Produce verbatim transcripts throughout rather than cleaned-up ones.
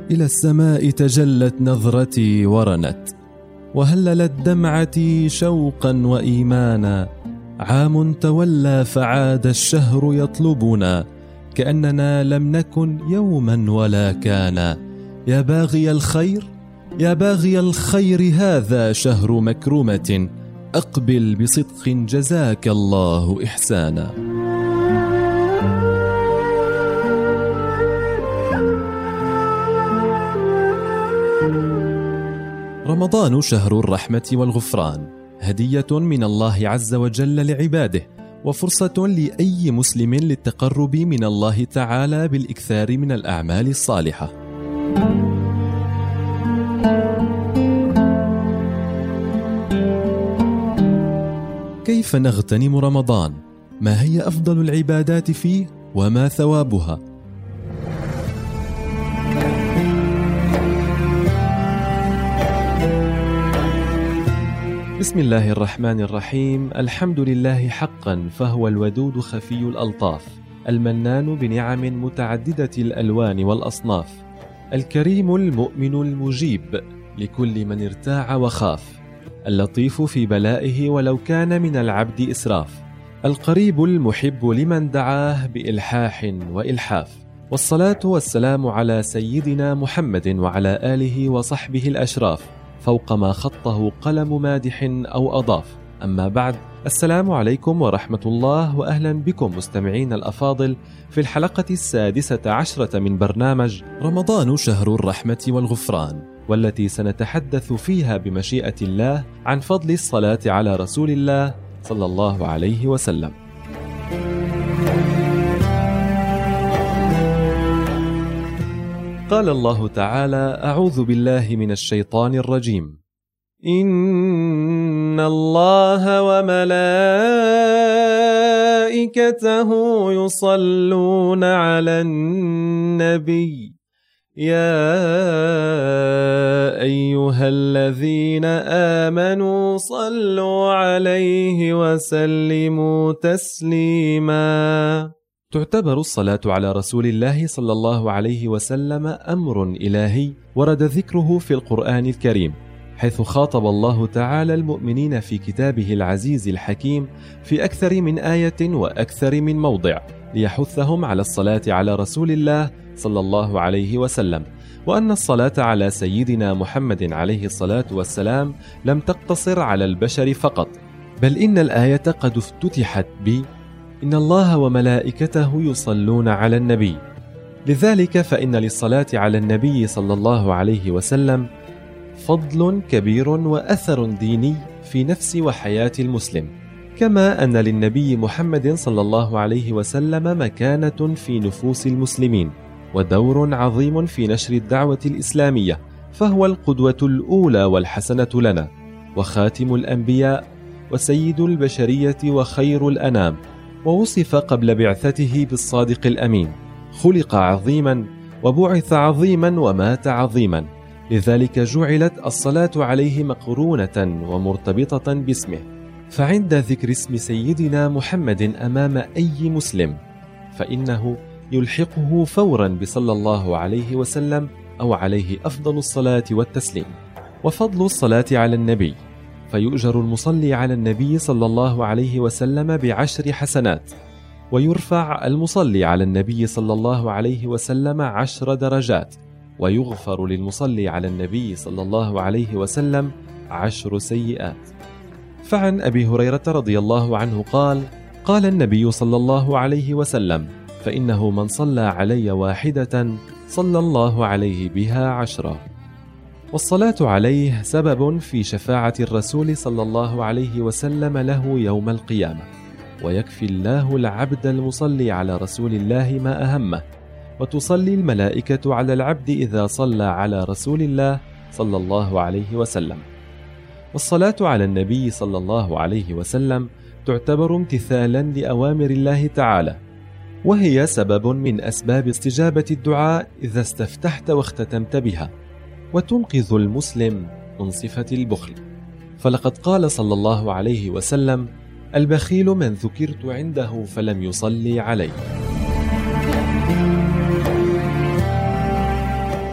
إلى السماء تجلت نظرتي ورنت، وهللت دمعتي شوقا وإيمانا. عام تولى فعاد الشهر يطلبنا، كأننا لم نكن يوما ولا كان. يا باغي الخير يا باغي الخير هذا شهر مكرمة، أقبل بصدق جزاك الله إحسانا. رمضان شهر الرحمة والغفران، هدية من الله عز وجل لعباده، وفرصة لأي مسلم للتقرب من الله تعالى بالإكثار من الأعمال الصالحة. كيف نغتنم رمضان؟ ما هي أفضل العبادات فيه؟ وما ثوابها؟ بسم الله الرحمن الرحيم. الحمد لله حقا، فهو الودود خفي الألطاف، المنان بنعم متعددة الألوان والأصناف، الكريم المؤمن المجيب لكل من ارتاع وخاف، اللطيف في بلائه ولو كان من العبد إسراف، القريب المحب لمن دعاه بإلحاح وإلحاف. والصلاة والسلام على سيدنا محمد وعلى آله وصحبه الأشراف، فوق ما خطه قلم مادح أو أضاف. أما بعد، السلام عليكم ورحمة الله، وأهلا بكم مستمعين الأفاضل في الحلقة السادسة عشرة من برنامج رمضان شهر الرحمة والغفران، والتي سنتحدث فيها بمشيئة الله عن فضل الصلاة على رسول الله صلى الله عليه وسلم. قال الله تعالى: أعوذ بالله من الشيطان الرجيم. إن الله وملائكته يصلون على النبي يا أيها الذين آمنوا صلوا عليه وسلموا تسليما. تعتبر الصلاة على رسول الله صلى الله عليه وسلم أمر إلهي ورد ذكره في القرآن الكريم، حيث خاطب الله تعالى المؤمنين في كتابه العزيز الحكيم في أكثر من آية وأكثر من موضع، ليحثهم على الصلاة على رسول الله صلى الله عليه وسلم، وأن الصلاة على سيدنا محمد عليه الصلاة والسلام لم تقتصر على البشر فقط، بل إن الآية قد افتتحت ب إن الله وملائكته يصلون على النبي. لذلك فإن للصلاة على النبي صلى الله عليه وسلم فضل كبير وأثر ديني في نفس وحياة المسلم، كما أن للنبي محمد صلى الله عليه وسلم مكانة في نفوس المسلمين، ودور عظيم في نشر الدعوة الإسلامية، فهو القدوة الأولى والحسنة لنا، وخاتم الأنبياء، وسيد البشرية وخير الأنام، ووصف قبل بعثته بالصادق الأمين، خلق عظيما وبعث عظيما ومات عظيما، لذلك جعلت الصلاة عليه مقرونة ومرتبطة باسمه. فعند ذكر اسم سيدنا محمد أمام أي مسلم فإنه يلحقه فورا بصلى الله عليه وسلم أو عليه أفضل الصلاة والتسليم. وفضل الصلاة على النبي: فيؤجر المصلي على النبي صلى الله عليه وسلم بعشر حسنات، ويرفع المصلي على النبي صلى الله عليه وسلم عشر درجات، ويغفر للمصلي على النبي صلى الله عليه وسلم عشر سيئات. فعن أبي هريرة رضي الله عنه قال: قال النبي صلى الله عليه وسلم: فإنه من صلى علي واحدة صلى الله عليه بها عشرا. والصلاة عليه سبب في شفاعة الرسول صلى الله عليه وسلم له يوم القيامة، ويكفي الله العبد المصلي على رسول الله ما أهمه، وتصلي الملائكة على العبد إذا صلى على رسول الله صلى الله عليه وسلم. والصلاة على النبي صلى الله عليه وسلم تعتبر امتثالا لأوامر الله تعالى، وهي سبب من أسباب استجابة الدعاء إذا استفتحت واختتمت بها، وتنقذ المسلم من صفة البخل. فلقد قال صلى الله عليه وسلم: البخيل من ذكرت عنده فلم يصلي عليه.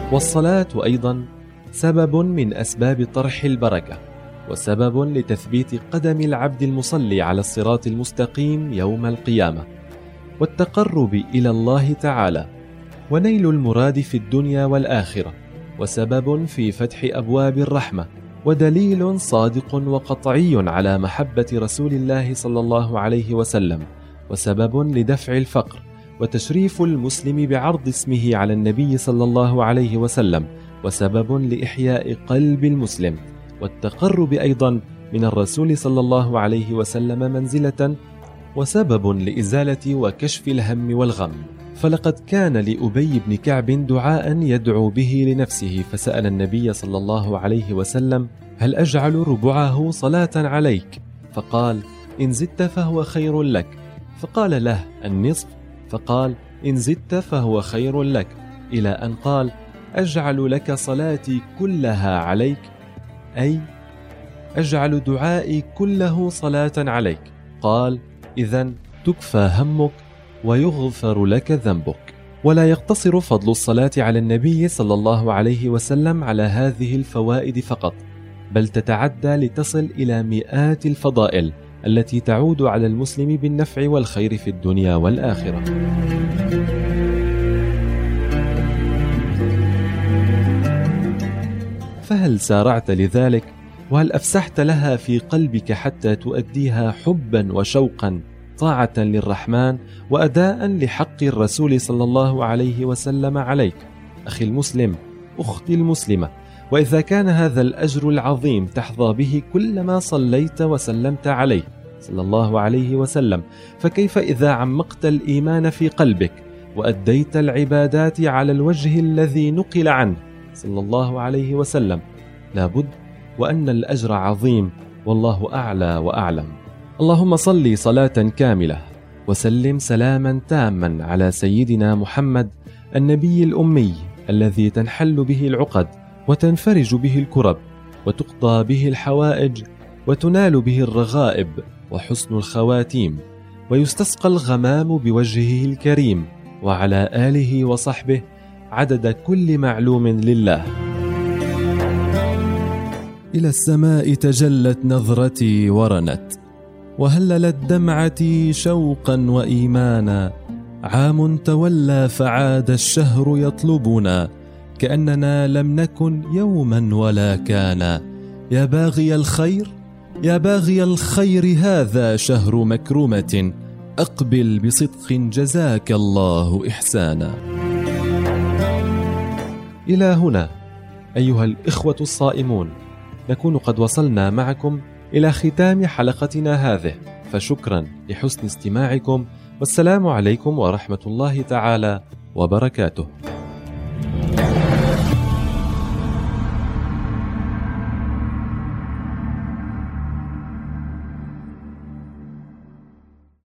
والصلاة أيضا سبب من أسباب طرح البركة، وسبب لتثبيت قدم العبد المصلي على الصراط المستقيم يوم القيامة، والتقرب إلى الله تعالى، ونيل المراد في الدنيا والآخرة، وسبب في فتح أبواب الرحمة، ودليل صادق وقطعي على محبة رسول الله صلى الله عليه وسلم، وسبب لدفع الفقر، وتشريف المسلم بعرض اسمه على النبي صلى الله عليه وسلم، وسبب لإحياء قلب المسلم، والتقرب أيضا من الرسول صلى الله عليه وسلم منزلة، وسبب لإزالة وكشف الهم والغم. فلقد كان لأبي بن كعب دعاء يدعو به لنفسه، فسأل النبي صلى الله عليه وسلم: هل أجعل ربعه صلاة عليك؟ فقال: إن زدت فهو خير لك. فقال له: النصف؟ فقال: إن زدت فهو خير لك، إلى أن قال: أجعل لك صلاتي كلها عليك، أي أجعل دعائي كله صلاة عليك. قال: إذن تكفى همك ويغفر لك ذنبك. ولا يقتصر فضل الصلاة على النبي صلى الله عليه وسلم على هذه الفوائد فقط، بل تتعدى لتصل إلى مئات الفضائل التي تعود على المسلم بالنفع والخير في الدنيا والآخرة. فهل سارعت لذلك؟ وهل أفسحت لها في قلبك حتى تؤديها حبا وشوقا، طاعة للرحمن وأداء لحق الرسول صلى الله عليه وسلم عليك؟ أخي المسلم، أختي المسلمة، وإذا كان هذا الأجر العظيم تحظى به كلما صليت وسلمت عليه صلى الله عليه وسلم، فكيف إذا عمقت الإيمان في قلبك وأديت العبادات على الوجه الذي نقل عنه صلى الله عليه وسلم؟ لابد وأن الأجر عظيم، والله أعلى وأعلم. اللهم صل صلاة كاملة وسلم سلاما تاما على سيدنا محمد النبي الأمي الذي تنحل به العقد وتنفرج به الكرب وتقضى به الحوائج وتنال به الرغائب وحسن الخواتيم، ويستسقى الغمام بوجهه الكريم، وعلى آله وصحبه عدد كل معلوم لله. إلى السماء تجلت نظرتي ورنت، وهللت دمعتي شوقا وإيمانا، عام تولى فعاد الشهر يطلبنا، كأننا لم نكن يوما ولا كان. يا باغي الخير يا باغي الخير هذا شهر مكرمة، أقبل بصدق جزاك الله إحسانا. إلى هنا أيها الإخوة الصائمون نكون قد وصلنا معكم إلى ختام حلقتنا هذه، فشكرا لحسن استماعكم، والسلام عليكم ورحمة الله تعالى وبركاته.